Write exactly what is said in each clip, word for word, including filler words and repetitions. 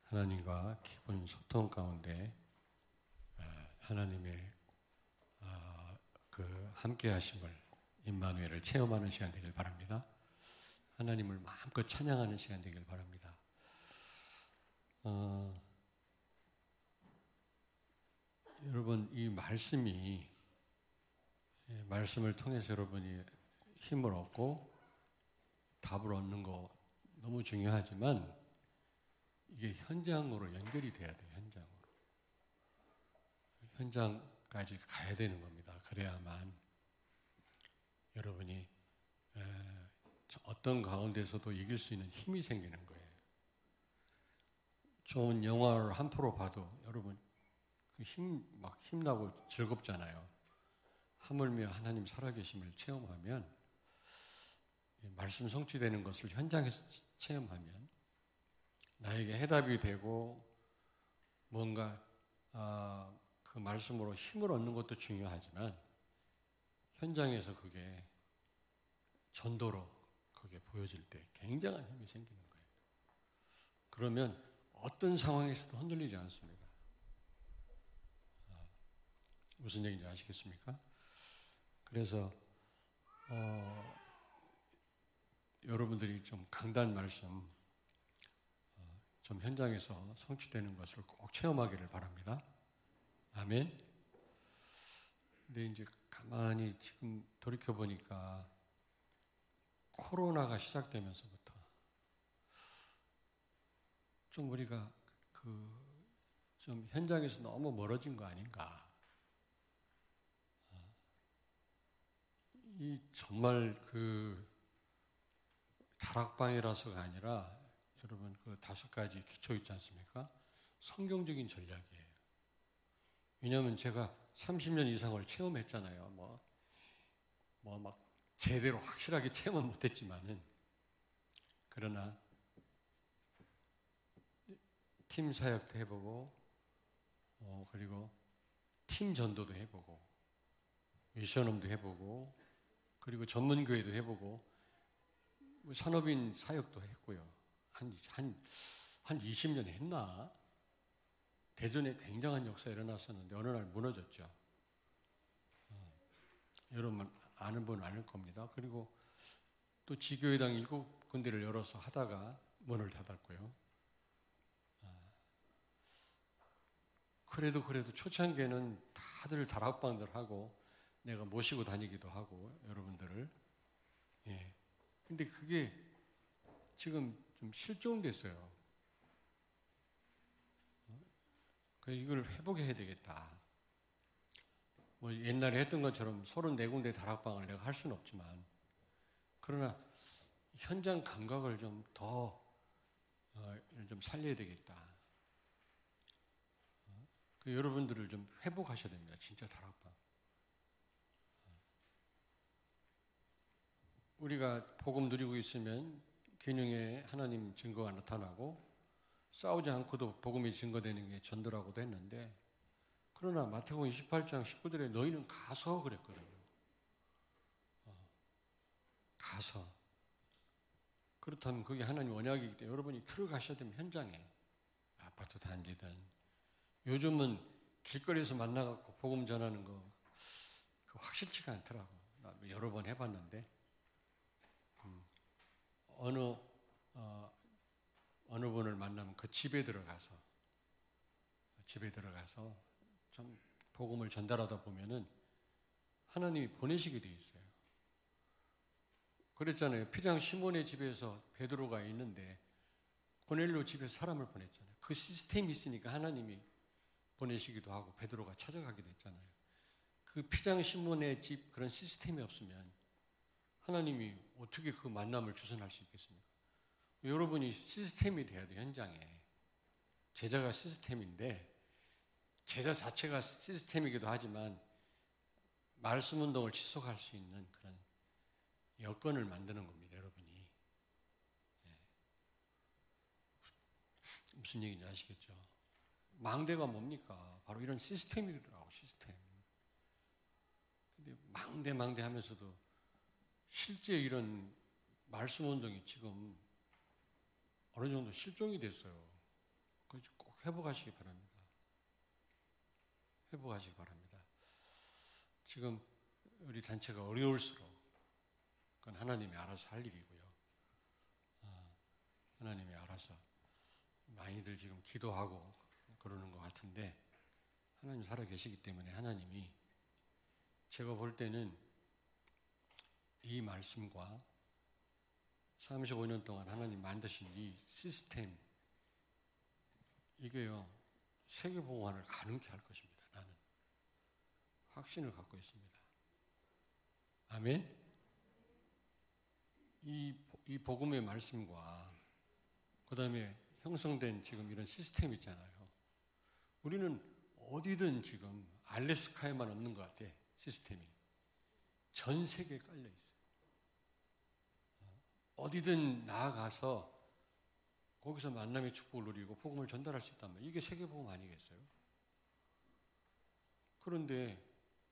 하나님과 깊은 소통 가운데 하나님의 그 함께하심을, 임마누엘을 체험하는 시간 되길 바랍니다. 하나님을 마음껏 찬양하는 시간 되길 바랍니다. 어, 여러분, 이 말씀이 말씀을 통해서 여러분이 힘을 얻고 답을 얻는 거 너무 중요하지만 이게 현장으로 연결이 돼야 돼요. 현장으로. 현장까지 가야 되는 겁니다. 그래야만 여러분이 어떤 가운데서도 이길 수 있는 힘이 생기는 거예요. 좋은 영화를 한 프로 봐도 여러분 그 힘, 막 힘나고 즐겁잖아요. 하물며 하나님 살아계심을 체험하면, 말씀 성취되는 것을 현장에서 체험하면 나에게 해답이 되고 뭔가 아, 그 말씀으로 힘을 얻는 것도 중요하지만 현장에서 그게 전도로 그게 보여질 때 굉장한 힘이 생기는 거예요. 그러면 어떤 상황에서도 흔들리지 않습니다. 아, 무슨 얘기인지 아시겠습니까? 그래서 어, 여러분들이 좀 강단 말씀 어, 좀 현장에서 성취되는 것을 꼭 체험하기를 바랍니다. 아멘. 근데 이제 가만히 지금 돌이켜 보니까 코로나가 시작되면서부터 좀 우리가 그 좀 현장에서 너무 멀어진 거 아닌가. 이 정말 그 다락방이라서가 아니라 여러분 그 다섯 가지 기초 있지 않습니까? 성경적인 전략이에요. 왜냐하면 제가 삼십 년 이상을 체험했잖아요. 뭐, 뭐 막 제대로 확실하게 체험은 못했지만은, 그러나 팀 사역도 해보고, 어, 그리고 팀 전도도 해보고, 미션홈도 해보고, 그리고 전문교회도 해보고, 산업인 사역도 했고요. 한, 한, 한 이십 년 했나? 대전에 굉장한 역사가 일어났었는데 어느 날 무너졌죠. 어, 여러분 아는 분은 아는 겁니다. 그리고 또 지교회당 일곱 군데를 열어서 하다가 문을 닫았고요. 어, 그래도 그래도 초창기에는 다들 다락방들 하고 내가 모시고 다니기도 하고 여러분들을. 예. 근데 그게 지금 좀 실종됐어요. 그래서 이걸 회복해야 되겠다. 뭐 옛날에 했던 것처럼 서른네 군데 다락방을 내가 할 수는 없지만, 그러나 현장 감각을 좀 더 어, 좀 살려야 되겠다. 어? 그 여러분들을 좀 회복하셔야 됩니다. 진짜 다락방. 우리가 복음 누리고 있으면 균형에 하나님 증거가 나타나고 싸우지 않고도 복음이 증거되는 게 전도라고도 했는데, 그러나 마태복음 이십팔 장 십구 절에 너희는 가서 그랬거든요. 어, 가서. 그렇다면 그게 하나님 원약이기 때문에 여러분이 들어가셔야 되면 현장에, 아파트 단지든, 요즘은 길거리에서 만나갖고 복음 전하는 거 확실치가 않더라고. 나 여러 번 해봤는데 음, 어느 어, 어느 분을 만나면 그 집에 들어가서 집에 들어가서 좀 복음을 전달하다 보면은 하나님이 보내시게 돼 있어요. 그랬잖아요. 피장 시몬의 집에서 베드로가 있는데 고넬료 집에서 사람을 보냈잖아요. 그 시스템이 있으니까 하나님이 보내시기도 하고 베드로가 찾아가게 됐잖아요. 그 피장 시몬의 집 그런 시스템이 없으면 하나님이 어떻게 그 만남을 주선할 수 있겠습니까? 여러분이 시스템이 돼야 돼요. 현장에. 제자가 시스템인데, 제자 자체가 시스템이기도 하지만 말씀 운동을 지속할 수 있는 그런 여건을 만드는 겁니다. 여러분이. 네. 무슨 얘기인지 아시겠죠? 망대가 뭡니까? 바로 이런 시스템이더라고. 시스템. 근데 망대 망대 하면서도 실제 이런 말씀 운동이 지금 어느 정도 실종이 됐어요. 꼭 회복하시기 바랍니다. 회복하시기 바랍니다. 지금 우리 단체가 어려울수록 그건 하나님이 알아서 할 일이고요. 어, 하나님이 알아서 많이들 지금 기도하고 그러는 것 같은데 하나님 살아계시기 때문에 하나님이 제가 볼 때는 이 말씀과 삼십오 년 동안 하나님 만드신 이 시스템 이게요 세계보고관을 가능케 할 것입니다. 나는 확신을 갖고 있습니다. 아멘. 이, 이 복음의 말씀과 그 다음에 형성된 지금 이런 시스템 있잖아요. 우리는 어디든 지금 알래스카에만 없는 것 같아. 시스템이 전 세계에 깔려 있어요. 어디든 나아가서 거기서 만남의 축복을 누리고 복음을 전달할 수 있단 말이에요. 이게 세계복음 아니겠어요? 그런데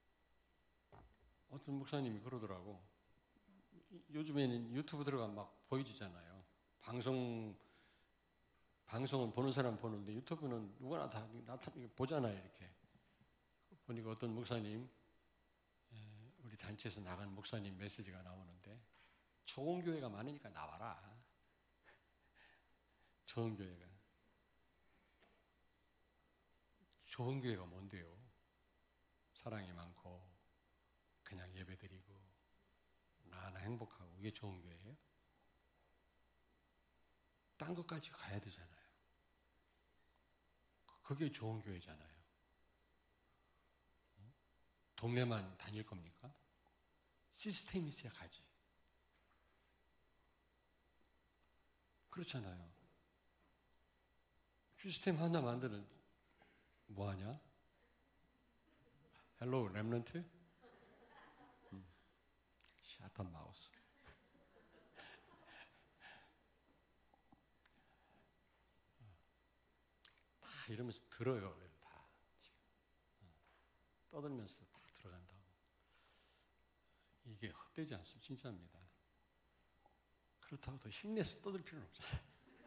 어떤 목사님이 그러더라고. 요즘에는 유튜브 들어가면 막 보여지잖아요. 방송, 방송은 보는 사람 보는데 유튜브는 누구나 다 나타, 보잖아요. 이렇게. 보니까 어떤 목사님, 우리 단체에서 나간 목사님 메시지가 나오는데 좋은 교회가 많으니까 나와라. 좋은 교회가. 좋은 교회가 뭔데요? 사랑이 많고 그냥 예배드리고 나 하나 행복하고 이게 좋은 교회예요? 딴 것까지 가야 되잖아요. 그게 좋은 교회잖아요. 동네만 다닐 겁니까? 시스템이 있어야 가지. 그렇잖아요. 시스템 하나 만드는 뭐 하냐? 헬로 렘넌트? 샤탄 마우스. 다 이러면서 들어요. 다 지금 떠들면서 다 들어간다고. 이게 헛되지 않습니다. 진짜입니다. 그렇다고 더 힘내서 떠들 필요는 없잖아요.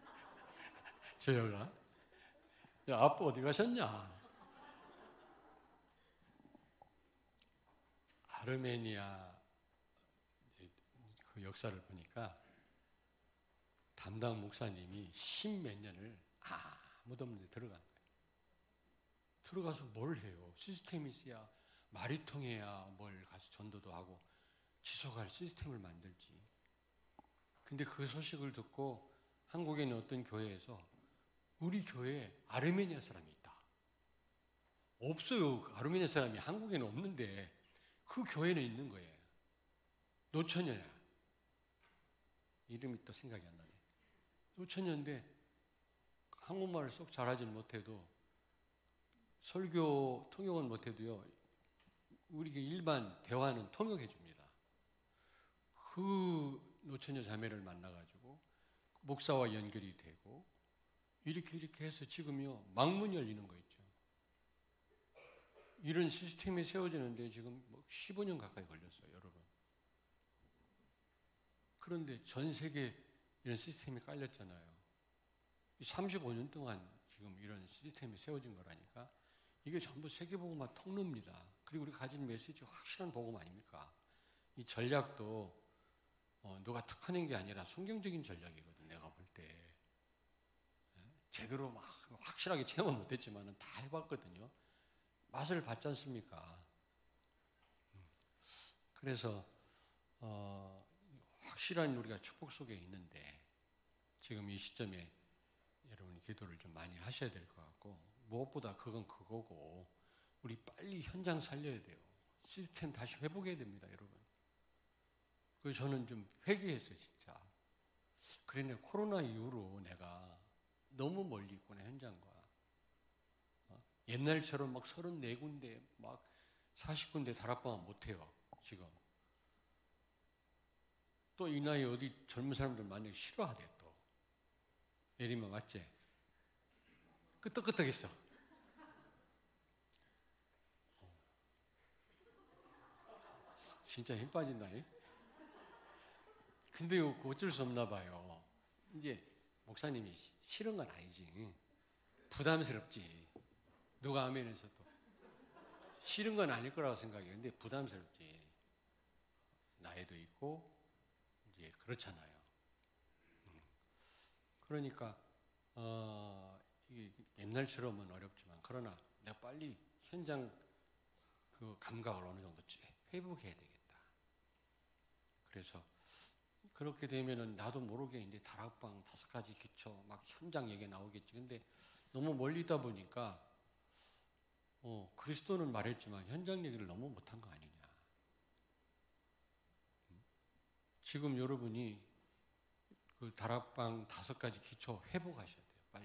저희가 야 아빠 어디 가셨냐? 아르메니아 그 역사를 보니까 담당 목사님이 십몇 년을 아무도 없는 데 들어간 거예요. 들어가서 뭘 해요? 시스템이 있어야 말이 통해야 뭘 가서 전도도 하고 지속할 시스템을 만들지. 근데 그 소식을 듣고 한국에 있는 어떤 교회에서 우리 교회에 아르메니아 사람이 있다. 없어요. 아르메니아 사람이 한국에는 없는데 그 교회는 있는 거예요. 노처녀야. 이름이 또 생각이 안 나네. 노처녀인데 한국말을 쏙 잘하지는 못해도 설교 통역은 못해도요. 우리가 일반 대화는 통역해 줍니다. 그 노처녀 자매를 만나가지고 목사와 연결이 되고 이렇게 이렇게 해서 지금요 망문이 열리는 거 있죠. 이런 시스템이 세워지는데 지금 십오 년 가까이 걸렸어요, 여러분. 그런데 전 세계에 이런 시스템이 깔렸잖아요. 삼십오 년 동안 지금 이런 시스템이 세워진 거라니까 이게 전부 세계복음화 통로입니다. 그리고 우리가 가진 메시지 확실한 복음 아닙니까? 이 전략도 어, 누가 특허낸 게 아니라 성경적인 전략이거든. 내가 볼 때 제대로 막 확실하게 체험은 못했지만 다 해봤거든요. 맛을 봤지 않습니까? 그래서 어, 확실한 우리가 축복 속에 있는데 지금 이 시점에 여러분이 기도를 좀 많이 하셔야 될 것 같고 무엇보다 그건 그거고 우리 빨리 현장 살려야 돼요. 시스템 다시 회복해야 됩니다, 여러분. 그 저는 좀 회개했어요, 진짜. 그러네 코로나 이후로 내가 너무 멀리 있구나 현장과. 어? 옛날처럼 막 서른네 군데 막 사십 군데 다락방은 못해요, 지금. 또 이 나이에 어디 젊은 사람들 만약에 싫어하대 또. 예림아 맞지? 끄떡끄떡했어. 진짜 힘 빠진다. 근데 어쩔 수 없나 봐요. 이제 목사님이 싫은 건 아니지. 부담스럽지. 누가 아멘해서도 싫은 건 아닐 거라고 생각해요. 근데 부담스럽지. 나이도 있고 이제 그렇잖아요. 그러니까 어, 이게 옛날처럼은 어렵지만 그러나 내가 빨리 현장 그 감각을 어느 정도 회복해야 되겠다. 그래서 그렇게 되면은 나도 모르게 이제 다락방 다섯 가지 기초 막 현장 얘기 나오겠지. 근데 너무 멀리 있다 보니까 어, 그리스도는 말했지만 현장 얘기를 너무 못한 거 아니냐. 지금 여러분이 그 다락방 다섯 가지 기초 회복하셔야 돼요. 빨리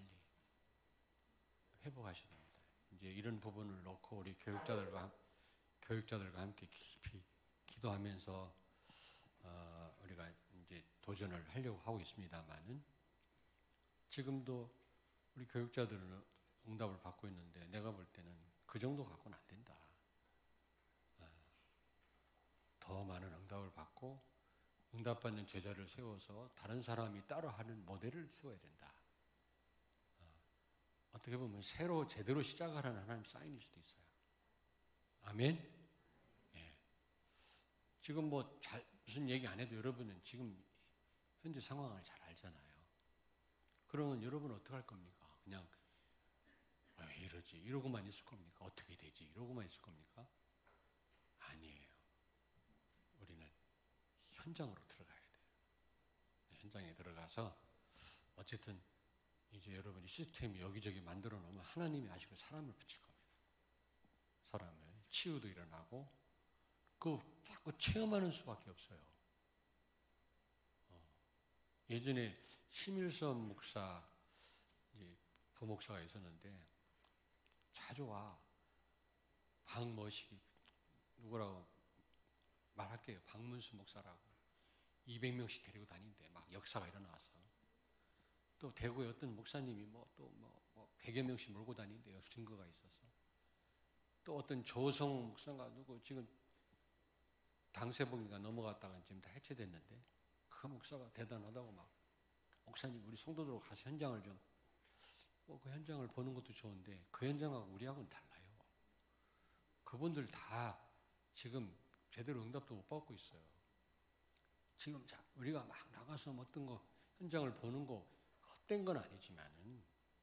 회복하셔야 됩니다. 이제 이런 부분을 놓고 우리 교육자들과 교육자들과 함께 깊이 기도하면서 어, 우리가 이제 도전을 하려고 하고 있습니다만은 지금도 우리 교육자들은 응답을 받고 있는데 내가 볼 때는 그 정도 갖고는 안 된다. 어, 더 많은 응답을 받고 응답받는 제자를 세워서 다른 사람이 따라하는 모델을 세워야 된다. 어, 어떻게 보면 새로 제대로 시작하라는 하나님 사인일 수도 있어요. 아멘? 예. 지금 뭐 잘, 무슨 얘기 안 해도 여러분은 지금 현재 상황을 잘 알잖아요. 그러면 여러분은 어떻게 할 겁니까? 그냥 왜 이러지? 이러고만 있을 겁니까? 어떻게 되지? 이러고만 있을 겁니까? 아니에요. 우리는 현장으로 들어가야 돼요. 현장에 들어가서 어쨌든 이제 여러분이 시스템이 여기저기 만들어 놓으면 하나님이 아시고 사람을 붙일 겁니다. 사람을 치유도 일어나고 그 자꾸 체험하는 수밖에 없어요. 어. 예전에 심일선 목사 이제 부목사가 있었는데 자주 와. 박머식이 누구라고 말할게요. 박문수 목사라고 이백 명씩 데리고 다닌대. 막 역사가 일어나서 또 대구에 어떤 목사님이 뭐 또 뭐 뭐 백여 명씩 몰고 다닌대요. 증거가 있어서. 또 어떤 조성 목사가 누구 지금 당세복인가 넘어갔다가 지금 다 해체됐는데 그 목사가 대단하다고 막 목사님 우리 성도들 가서 현장을 좀 뭐 그 현장을 보는 것도 좋은데 그 현장하고 우리하고는 달라요. 그분들 다 지금 제대로 응답도 못 받고 있어요. 지금 자 우리가 막 나가서 뭐 어떤 거 현장을 보는 거 헛된 건 아니지만은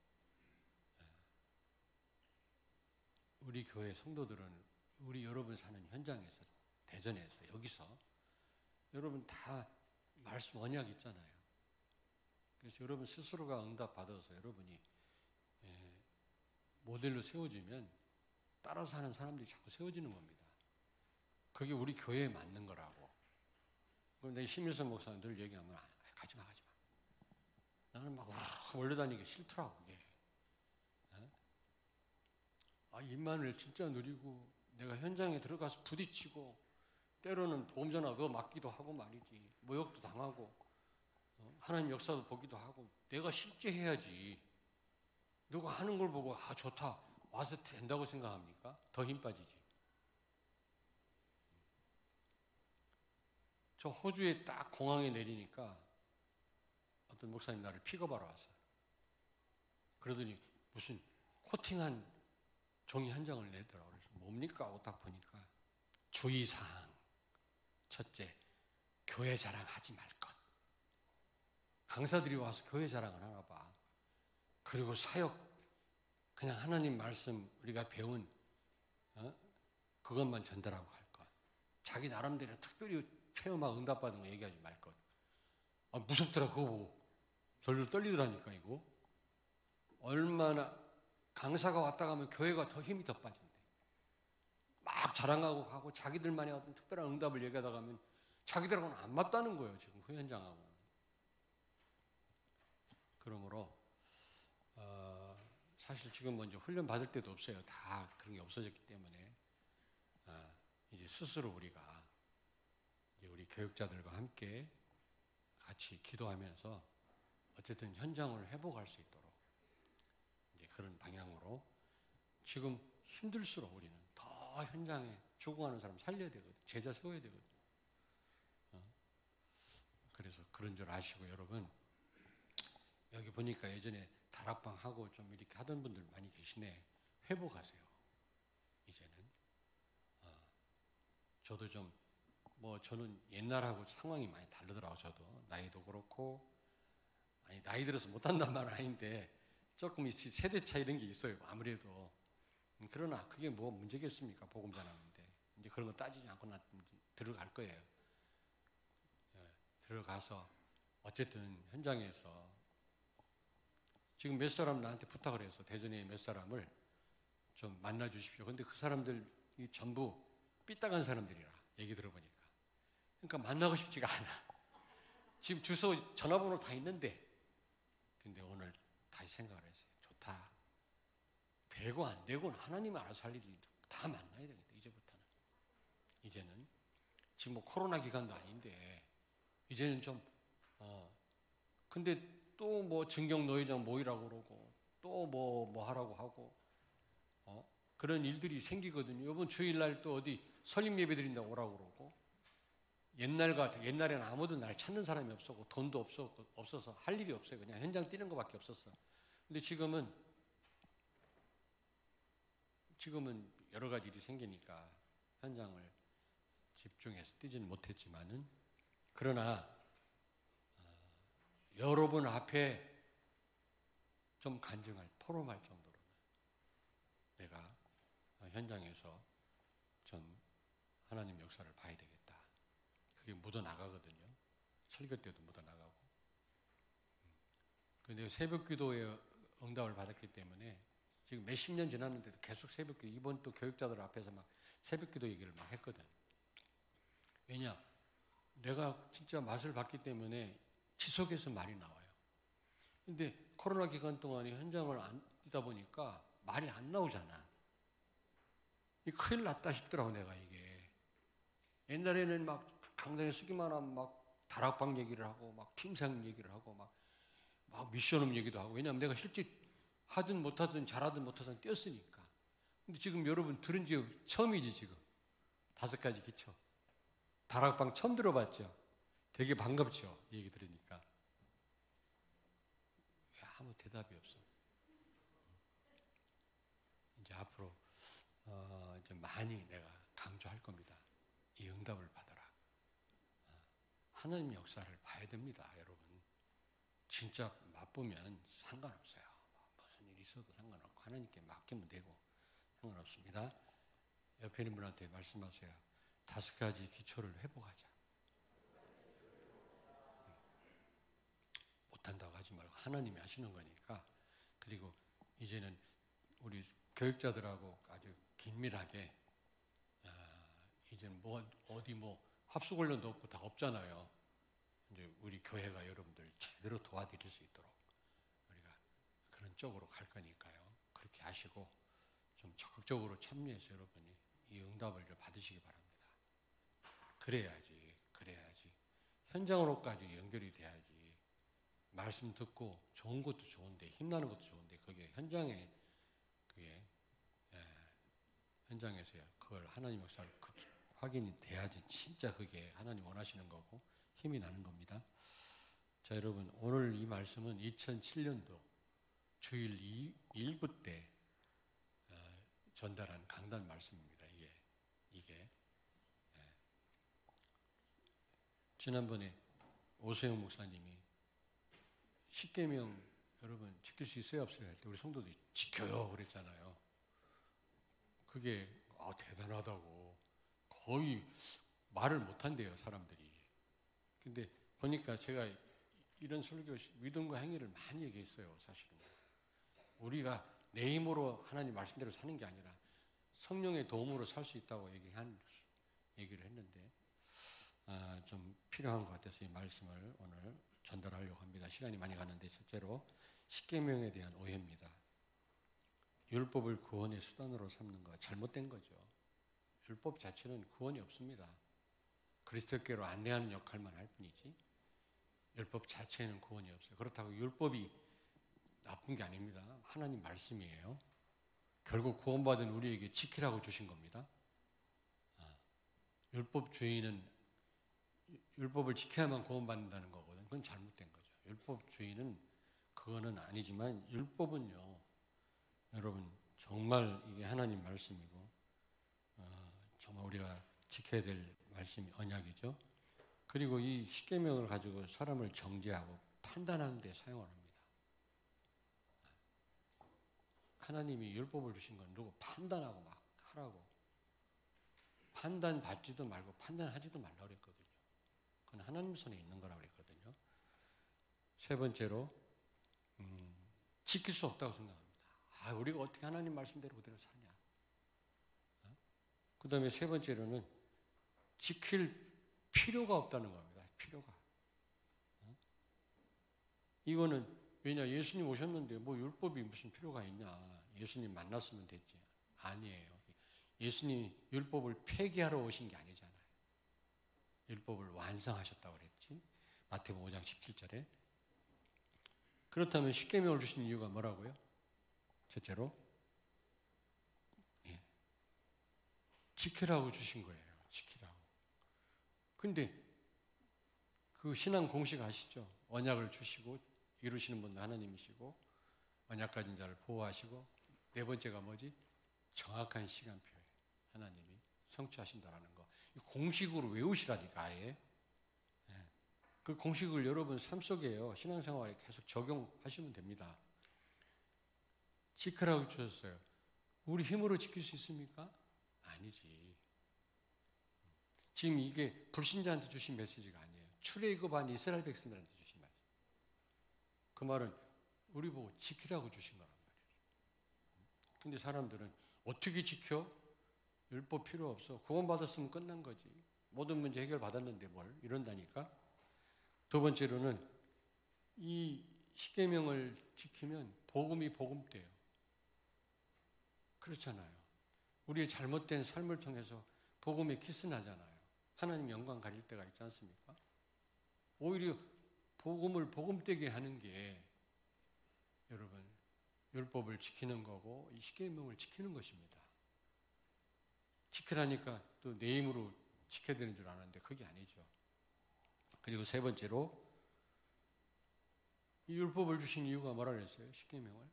우리 교회 성도들은 우리 여러분 사는 현장에서 대전에서 여기서 여러분 다 말씀 언약 있잖아요. 그래서 여러분 스스로가 응답 받아서 여러분이 예, 모델로 세워지면 따라서 하는 사람들이 자꾸 세워지는 겁니다. 그게 우리 교회에 맞는 거라고. 그럼 내 심일선 목사는 늘 얘기하면 아, 가지마 가지마. 나는 막 몰려다니기 싫더라고 그게. 예? 아, 임만을 진짜 누리고 내가 현장에 들어가서 부딪히고 때로는 보험전화도 맞기도 하고 말이지. 모욕도 당하고 어? 하나님 역사도 보기도 하고 내가 실제 해야지. 누가 하는 걸 보고 아 좋다 와서 된다고 생각합니까? 더 힘 빠지지. 저 호주에 딱 공항에 내리니까 어떤 목사님 나를 픽업하러 왔어요. 그러더니 무슨 코팅한 종이 한 장을 내더라고요. 그래서 뭡니까 하고 딱 보니까 주의사항 첫째, 교회 자랑하지 말 것. 강사들이 와서 교회 자랑을 하나 봐. 그리고 사역, 그냥 하나님 말씀 우리가 배운 어? 그것만 전달하고 갈 것. 자기 나름대로 특별히 체험하고 응답받은 거 얘기하지 말 것. 아, 무섭더라 그거 보고. 절로 떨리더라니까 이거. 얼마나 강사가 왔다 가면 교회가 더 힘이 더 빠진대. 막 자랑하고 가고 자기들만의 어떤 특별한 응답을 얘기하다 가면 자기들하고는 안 맞다는 거예요. 지금 그 현장하고. 그러므로 어, 사실 지금 먼저 훈련 받을 때도 없어요. 다 그런 게 없어졌기 때문에 어, 이제 스스로 우리가 이제 우리 교육자들과 함께 같이 기도하면서 어쨌든 현장을 회복할 수 있도록 이제 그런 방향으로 지금 힘들수록 우리는 더 현장에 죽어가는 사람 살려야 되거든. 제자 세워야 되거든. 어? 그래서 그런 줄 아시고 여러분 여기 보니까 예전에 다락방 하고 좀 이렇게 하던 분들 많이 계시네. 회복하세요. 이제는. 어, 저도 좀, 뭐 저는 옛날하고 상황이 많이 다르더라고요. 저도. 나이도 그렇고, 아니, 나이 들어서 못한단 말은 아닌데, 조금 세대 차 이런 게 있어요. 아무래도. 그러나 그게 뭐 문제겠습니까? 복음 전하는데. 이제 그런 거 따지지 않고 나 들어갈 거예요. 예, 들어가서 어쨌든 현장에서 지금 몇 사람 나한테 부탁을 해서 대전에 몇 사람을 좀 만나 주십시오. 근데 그 사람들이 전부 삐딱한 사람들이라 얘기 들어보니까. 그러니까 만나고 싶지가 않아. 지금 주소 전화번호 다 있는데. 근데 오늘 다시 생각을 했어요. 좋다. 되고 안 되고는 하나님 알아서 할 일이 다 만나야 되겠다. 이제부터는. 이제는 지금 뭐 코로나 기간도 아닌데 이제는 좀 어 근데 또 뭐 증경 노회장 모이라고 그러고 또 뭐 뭐 하라고 하고 어 그런 일들이 생기거든요. 이번 주일날 또 어디 설립 예배 드린다고 오라고 그러고 옛날 같아 옛날에는 아무도 날 찾는 사람이 없었고 돈도 없었고 없어서 할 일이 없어요. 그냥 현장 뛰는 것밖에 없었어. 근데 지금은 지금은 여러 가지 일이 생기니까 현장을 집중해서 뛰지는 못했지만은 그러나 어, 여러분 앞에 좀 간증할 토론할 정도로 내가 현장에서 좀 하나님 역사를 봐야 되겠다. 그게 묻어나가거든요. 설교 때도 묻어나가고. 그런데 새벽 기도에 응답을 받았기 때문에 지금 몇십 년 지났는데도 계속 새벽 기도, 이번 또 교육자들 앞에서 막 새벽 기도 얘기를 막 했거든. 왜냐? 내가 진짜 맛을 봤기 때문에 지속해서 말이 나와요. 근데 코로나 기간 동안에 현장을 안 뛰다 보니까 말이 안 나오잖아. 이 큰일 났다 싶더라고, 내가 이게. 옛날에는 막 강단에 서기만 하면 막 다락방 얘기를 하고, 막 팀상 얘기를 하고, 막, 막 미션업 얘기도 하고. 왜냐하면 내가 실제 하든 못하든 잘하든 못하든 뛰었으니까. 근데 지금 여러분 들은 지 처음이지, 지금. 다섯 가지 기초. 다락방 처음 들어봤죠? 되게 반갑죠? 얘기 들으니까. 왜 아무 대답이 없어? 이제 앞으로, 어, 이제 많이 내가 강조할 겁니다. 이 응답을 받아라. 하나님 역사를 봐야 됩니다, 여러분. 진짜 맛보면 상관없어요. 무슨 일이 있어도 상관없고 하나님께 맡기면 되고 상관없습니다. 옆에 있는 분한테 말씀하세요. 다섯 가지 기초를 회복하자. 못한다고 하지 말고 하나님이 하시는 거니까. 그리고 이제는 우리 교육자들하고 아주 긴밀하게 이제는 뭐 어디 뭐 합숙훈련도 없고 다 없잖아요. 이제 우리 교회가 여러분들 제대로 도와드릴 수 있도록 우리가 그런 쪽으로 갈 거니까요. 그렇게 하시고 좀 적극적으로 참여해서 여러분이 이 응답을 좀 받으시기 바랍니다. 그래야지, 그래야지 현장으로까지 연결이 돼야지. 말씀 듣고 좋은 것도 좋은데 힘나는 것도 좋은데 그게 현장에 그게 예, 현장에서요. 그걸 하나님 역사를 그, 확인이 돼야지 진짜 그게 하나님 원하시는 거고 힘이 나는 겁니다. 자, 여러분 오늘 이 말씀은 이천칠 년도 주일 일 부 때 어, 전달한 강단 말씀입니다. 이게 이게 예. 지난번에 오세영 목사님이 십계명 여러분 지킬 수 있어요 없어요 할 때 우리 성도들이 지켜요 그랬잖아요. 그게 아, 대단하다고 거의 말을 못한대요 사람들이. 근데 보니까 제가 이런 설교 믿음과 행위를 많이 얘기했어요. 사실은 우리가 내 힘으로 하나님 말씀대로 사는 게 아니라 성령의 도움으로 살 수 있다고 얘기한 얘기를 했는데 아, 좀 필요한 것 같아서 이 말씀을 오늘 전달하려고 합니다. 시간이 많이 가는데 첫째로 십계명에 대한 오해입니다. 율법을 구원의 수단으로 삼는 거 잘못된 거죠. 율법 자체는 구원이 없습니다. 그리스도께로 안내하는 역할만 할 뿐이지 율법 자체는 구원이 없어요. 그렇다고 율법이 나쁜 게 아닙니다. 하나님 말씀이에요. 결국 구원받은 우리에게 지키라고 주신 겁니다. 율법 주의는 율법을 지켜야만 구원받는다는 거거든. 그건 잘못된 거죠. 율법 주의는 그거는 아니지만 율법은요, 여러분 정말 이게 하나님 말씀이고 어, 정말 우리가 지켜야 될 말씀이 언약이죠. 그리고 이 십계명을 가지고 사람을 정죄하고 판단하는 데 사용을 합니다. 하나님이 율법을 주신 건 누구 판단하고 막 하라고. 판단 받지도 말고 판단하지도 말라고 그랬거든요. 그건 하나님 손에 있는 거라고 그랬거든요. 세 번째로 음, 지킬 수 없다고 생각합니다. 아, 우리가 어떻게 하나님 말씀대로 그대로 사냐. 어? 그 다음에 세 번째로는 지킬 필요가 없다는 겁니다. 필요가. 어? 이거는 왜냐, 예수님 오셨는데 뭐 율법이 무슨 필요가 있냐. 예수님 만났으면 됐지. 아니에요. 예수님이 율법을 폐기하러 오신 게 아니잖아요. 율법을 완성하셨다고 그랬지. 마태복음 오 장 십칠 절에. 그렇다면 십계명을 주신 이유가 뭐라고요? 첫째로 예. 지키라고 주신 거예요. 지키라고. 근데 그 신앙 공식 아시죠? 언약을 주시고 이루시는 분도 하나님이시고 언약 가진 자를 보호하시고 네 번째가 뭐지? 정확한 시간표에 하나님이 성취하신다라는 거. 공식으로 외우시라니까 아예. 예. 그 공식을 여러분 삶 속에요. 신앙생활에 계속 적용하시면 됩니다. 지키라고 주셨어요. 우리 힘으로 지킬 수 있습니까? 아니지. 지금 이게 불신자한테 주신 메시지가 아니에요. 출애굽한 이스라엘 백성들한테 주신 말이에요. 그 말은 우리 보고 지키라고 주신 거란 말이에요. 근데 사람들은 어떻게 지켜? 율법 필요 없어. 구원 받았으면 끝난 거지. 모든 문제 해결 받았는데 뭘 이런다니까. 두 번째로는 이 십계명을 지키면 복음이 복음돼요. 그렇잖아요. 우리의 잘못된 삶을 통해서 복음에 키스나잖아요. 하나님 영광 가릴 때가 있지 않습니까? 오히려 복음을 복음되게 하는 게 여러분 율법을 지키는 거고 이 십계명을 지키는 것입니다. 지키라니까 또 내 힘으로 지켜야 되는 줄 아는데 그게 아니죠. 그리고 세 번째로 이 율법을 주신 이유가 뭐라 그랬어요? 십계명을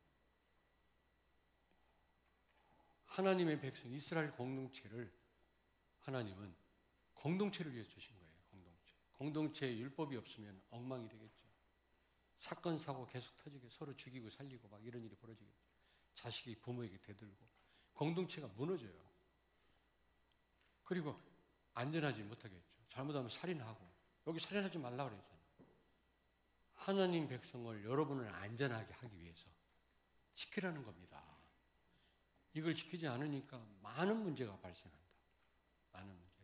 하나님의 백성 이스라엘 공동체를 하나님은 공동체를 위해 주신 거예요. 공동체. 공동체에 율법이 없으면 엉망이 되겠죠. 사건 사고 계속 터지게 서로 죽이고 살리고 막 이런 일이 벌어지겠죠. 자식이 부모에게 대들고 공동체가 무너져요. 그리고 안전하지 못하겠죠. 잘못하면 살인하고 여기 살인하지 말라 그랬잖아요. 하나님 백성을 여러분을 안전하게 하기 위해서 지키라는 겁니다. 이걸 지키지 않으니까 많은 문제가 발생한다. 많은 문제가.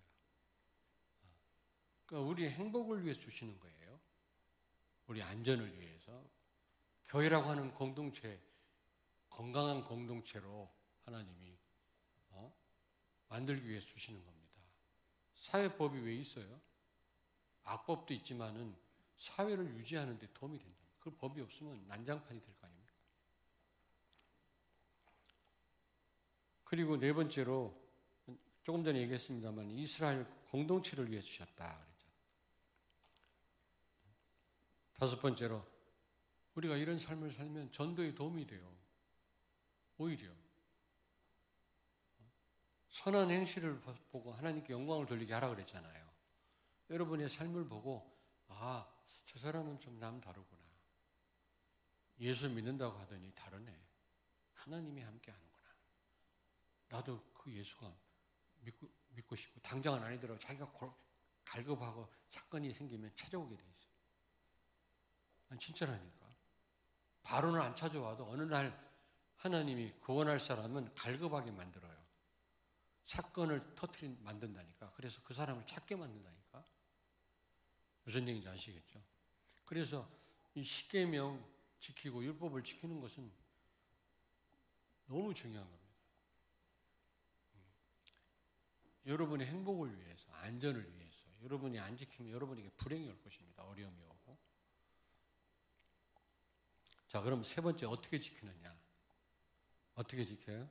그러니까 우리의 행복을 위해서 주시는 거예요. 우리 안전을 위해서. 교회라고 하는 공동체, 건강한 공동체로 하나님이 어? 만들기 위해서 주시는 겁니다. 사회법이 왜 있어요? 악법도 있지만은 사회를 유지하는 데 도움이 된다. 그 법이 없으면 난장판이 될 거 아닙니까? 그리고 네 번째로 조금 전에 얘기했습니다만 이스라엘 공동체를 위해 주셨다 그랬잖아요. 다섯 번째로 우리가 이런 삶을 살면 전도에 도움이 돼요. 오히려 선한 행실을 보고 하나님께 영광을 돌리게 하라 그랬잖아요. 여러분의 삶을 보고 아, 저 사람은 좀 남다르구나. 예수 믿는다고 하더니 다르네. 하나님이 함께 하는구나. 나도 그 예수가 믿고, 믿고 싶고 당장은 아니더라도 자기가 갈급하고 사건이 생기면 찾아오게 돼 있어요. 난 진짜라니까. 바로는 안 찾아와도 어느 날 하나님이 구원할 사람은 갈급하게 만들어요. 사건을 터트린 만든다니까. 그래서 그 사람을 찾게 만든다니까. 무슨 얘기인지 아시겠죠? 그래서 이 십계명 지키고 율법을 지키는 것은 너무 중요한 겁니다. 여러분의 행복을 위해서, 안전을 위해서, 여러분이 안 지키면 여러분에게 불행이 올 것입니다. 어려움이 오고. 자, 그럼 세 번째 어떻게 지키느냐? 어떻게 지켜요?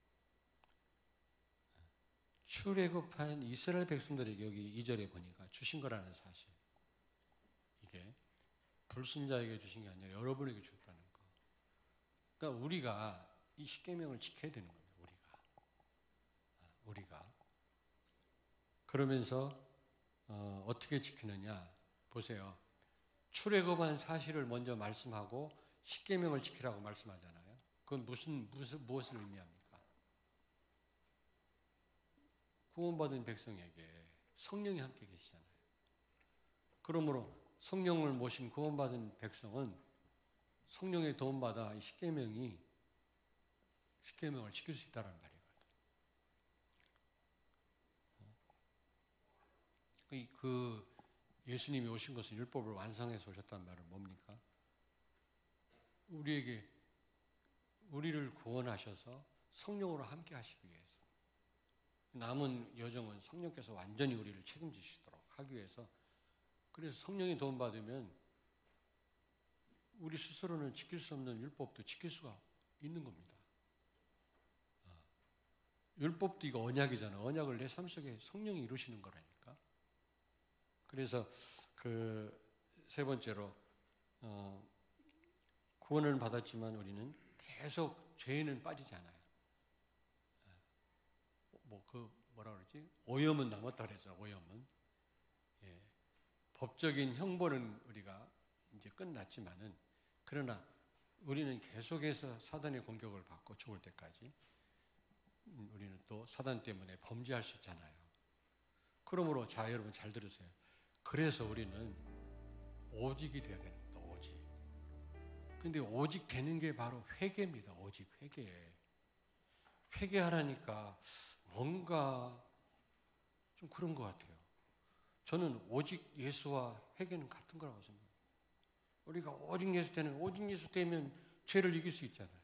출애굽한 이스라엘 백성들에게 여기 이 절에 보니까 주신 거라는 사실. 이게 불신자에게 주신 게 아니라 여러분에게 주었다는 거예요. 그러니까 우리가 이 십계명을 지켜야 되는 겁니다. 우리가. 우리가. 그러면서 어, 어떻게 지키느냐 보세요. 출애굽한 사실을 먼저 말씀하고 십계명을 지키라고 말씀하잖아요. 그건 무슨 무슨 무엇을 의미합니까? 구원받은 백성에게 성령이 함께 계시잖아요. 그러므로 성령을 모신 구원받은 백성은 성령의 도움받아 이 십계명이 십계명을 지킬 수 있다는 말이거든. 그 예수님이 오신 것은 율법을 완성해서 오셨다는 말은 뭡니까? 우리에게 우리를 구원하셔서 성령으로 함께 하시기 위해서 남은 여정은 성령께서 완전히 우리를 책임지시도록 하기 위해서 그래서 성령의 도움받으면 우리 스스로는 지킬 수 없는 율법도 지킬 수가 있는 겁니다. 율법도 이거 언약이잖아. 언약을 내 삶 속에 성령이 이루시는 거라니까. 그래서 그 세 번째로 어, 구원을 받았지만 우리는 계속 죄에는 빠지지 않아요. 뭐 그 뭐라 그러지? 오염은 남았다 그래서 오염은 예. 법적인 형벌은 우리가 이제 끝났지만은 그러나 우리는 계속해서 사단의 공격을 받고 죽을 때까지 우리는 또 사단 때문에 범죄할 수 있잖아요. 그러므로 자 여러분 잘 들으세요. 그래서 우리는 오직이 돼야 됩니다. 오직. 근데 오직 되는 게 바로 회개입니다. 오직 회개. 회개하라니까 뭔가 좀 그런 것 같아요. 저는 오직 예수와 회개는 같은 거라고 생각해요. 우리가 오직 예수 되는 오직 예수 되면 죄를 이길 수 있잖아요.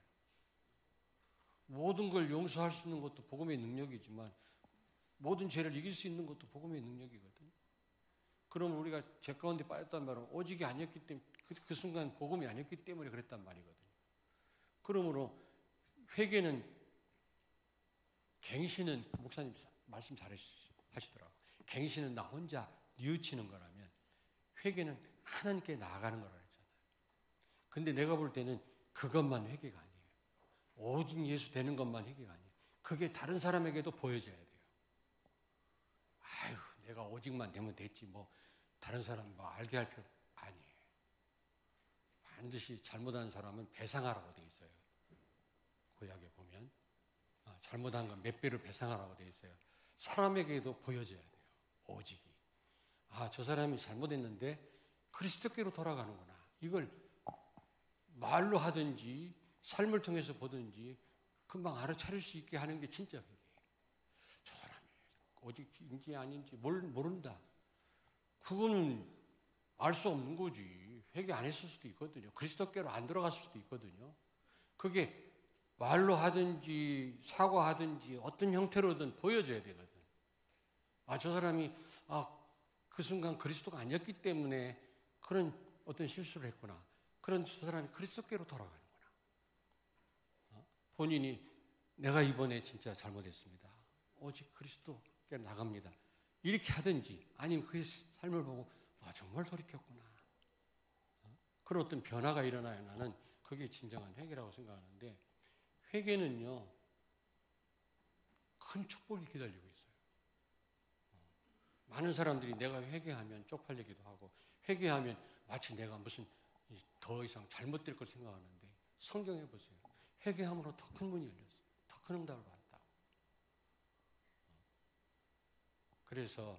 모든 걸 용서할 수 있는 것도 복음의 능력이지만 모든 죄를 이길 수 있는 것도 복음의 능력이거든요. 그럼 우리가 죄 가운데 빠졌단 말은 오직이 아니었기 때문에 그, 그 순간 복음이 아니었기 때문에 그랬단 말이거든요. 그러므로 회개는 갱신은 그 목사님 말씀 잘 하시더라고요. 갱신은 나 혼자 뉘우치는 거라면 회개는 하나님께 나아가는 거라 그랬잖아요. 근데 내가 볼 때는 그것만 회개가 아니에요. 오직 예수 되는 것만 회개가 아니에요. 그게 다른 사람에게도 보여져야 돼요. 아유, 내가 오직만 되면 됐지 뭐 다른 사람 뭐 알게 할 필요 아니에요. 반드시 잘못한 사람은 배상하라고 돼 있어요. 구약에 보면 아, 잘못한 건 몇 배로 배상하라고 돼 있어요. 사람에게도 보여져야 돼요. 오직이. 아, 저 사람이 잘못했는데 그리스도께로 돌아가는구나. 이걸 말로 하든지 삶을 통해서 보든지 금방 알아차릴 수 있게 하는 게 진짜 회개예요. 저 사람이 오직인지 아닌지 모른다. 그거는 알 수 없는 거지. 회개 안 했을 수도 있거든요. 그리스도께로 안 들어갔을 수도 있거든요. 그게 말로 하든지 사과하든지 어떤 형태로든 보여져야 되거든. 아, 저 사람이 아, 그 순간 그리스도가 아니었기 때문에 그런 어떤 실수를 했구나. 그런 저 사람이 그리스도께로 돌아가는구나. 어? 본인이 내가 이번에 진짜 잘못했습니다. 오직 그리스도께 나갑니다. 이렇게 하든지 아니면 그 삶을 보고 아, 정말 돌이켰구나. 어? 그런 어떤 변화가 일어나야 나는 그게 진정한 회개라고 생각하는데 회개는요 큰 축복이 기다리고 있어요. 어. 많은 사람들이 내가 회개하면 쪽팔리기도 하고 회개하면 마치 내가 무슨 더 이상 잘못될 걸 생각하는데 성경에 보세요. 회개함으로 더 큰 문이 열렸어요. 더 큰 응답을 받았다고. 그래서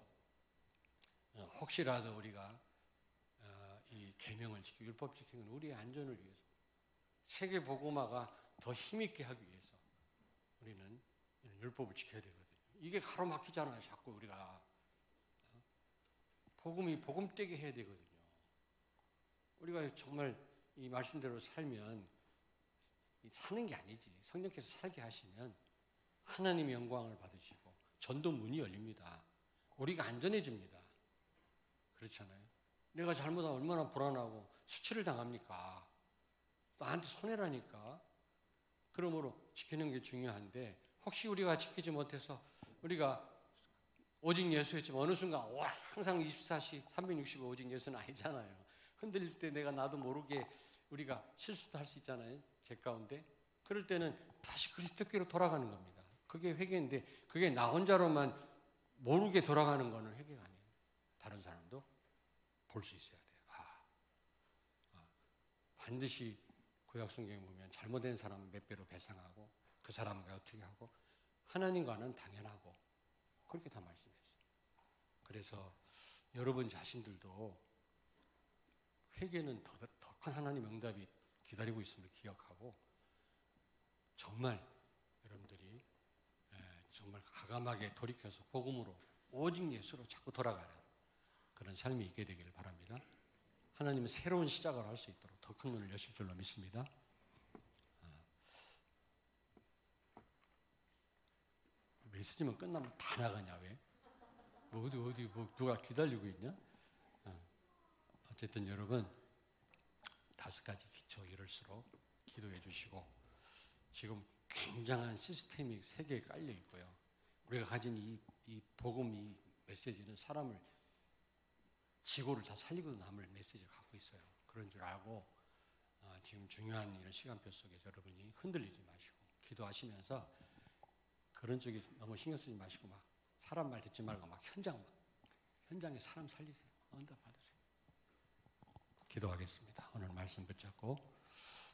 혹시라도 우리가 이 계명을 지키고 율법 지키는 우리의 안전을 위해서 세계 복음화가 더 힘있게 하기 위해서 우리는 율법을 지켜야 되거든요. 이게 가로막히잖아요. 자꾸 우리가 복음이 복음되게 해야 되거든요. 우리가 정말 이 말씀대로 살면 사는 게 아니지. 성령께서 살게 하시면 하나님의 영광을 받으시고 전도 문이 열립니다. 우리가 안전해집니다. 그렇잖아요. 내가 잘못하면 얼마나 불안하고 수치를 당합니까? 나한테 손해라니까. 그러므로 지키는 게 중요한데 혹시 우리가 지키지 못해서 우리가 오직 예수였지만 어느 순간 와, 항상 이십사 시 삼백육십오 오직 예수는 아니잖아요. 흔들릴 때 내가 나도 모르게 우리가 실수도 할 수 있잖아요. 제 가운데. 그럴 때는 다시 그리스도께로 돌아가는 겁니다. 그게 회개인데 그게 나 혼자로만 모르게 돌아가는 거는 회개가 아니에요. 다른 사람도 볼 수 있어야 돼요. 아, 아, 반드시 구약성경에 보면 잘못된 사람은 몇 배로 배상하고 그 사람은 어떻게 하고 하나님과는 당연하고 그렇게 다 말씀했어요. 그래서 여러분 자신들도 회개는 더 큰 하나님의 응답이 기다리고 있음을 기억하고 정말 여러분들이 정말 과감하게 돌이켜서 복음으로 오직 예수로 자꾸 돌아가는 그런 삶이 있게 되기를 바랍니다. 하나님은 새로운 시작을 할 수 있도록 더 큰 문을 여실 줄로 믿습니다. 메시지만 끝나면 다 나가냐 왜? 뭐 어디 어디 뭐 누가 기다리고 있냐? 어쨌든 여러분 다섯 가지 기초 이럴수록 기도해 주시고 지금 굉장한 시스템이 세계에 깔려 있고요. 우리가 가진 이, 이 복음, 이 메시지는 사람을 지구를 다 살리고 남을 메시지를 갖고 있어요. 그런 줄 알고 어, 지금 중요한 이런 시간표 속에서 여러분이 흔들리지 마시고 기도하시면서 그런 쪽에 너무 신경 쓰지 마시고 막 사람 말 듣지 말고 막 현장 현장에 사람 살리세요. 응답 받으세요. 기도하겠습니다. 오늘 말씀 붙잡고